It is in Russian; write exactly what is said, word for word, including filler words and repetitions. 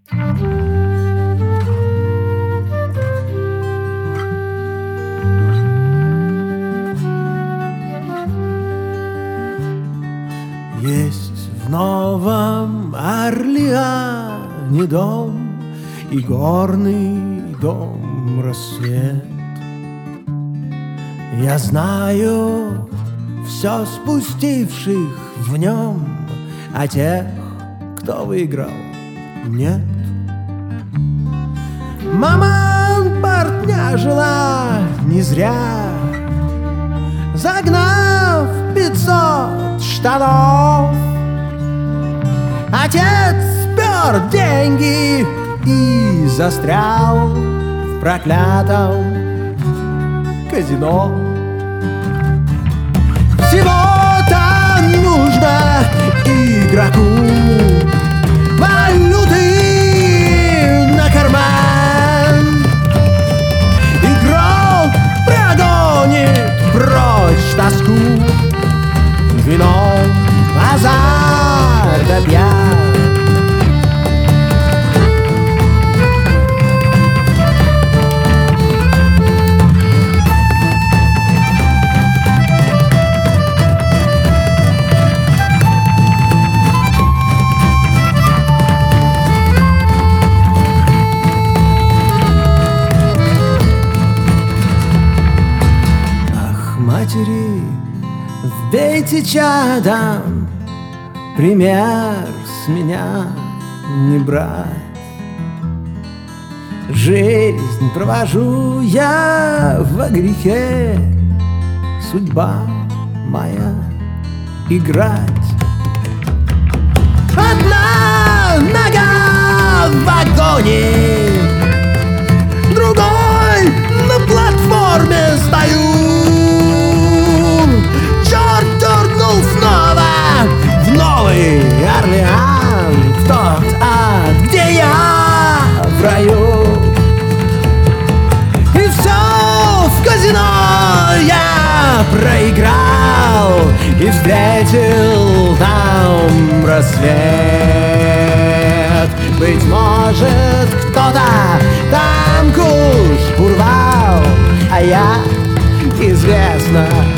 Есть в Новом Орлеане дом и горный дом рассвет. Я знаю все спустивших в нем, а тех, кто выиграл, нет. Мама партняжила не зря, загнав пятьсот штанов. Отец спер деньги и застрял в проклятом казино. Всего-то нужно игроку валюты на карман. Игрок прогонит прочь тоску, вино, азарт да пьян. Матери, вбейте чадом, пример с меня не брать. Жизнь провожу я во грехе, судьба моя играть. Одна нога в вагоне, другой на платформе стою. Черт дернул снова в Новый Орлеан, в тот ад, где я в раю. И все в казино я проиграл и встретил там рассвет. Быть может, кто-то там куш урвал, а я, известно,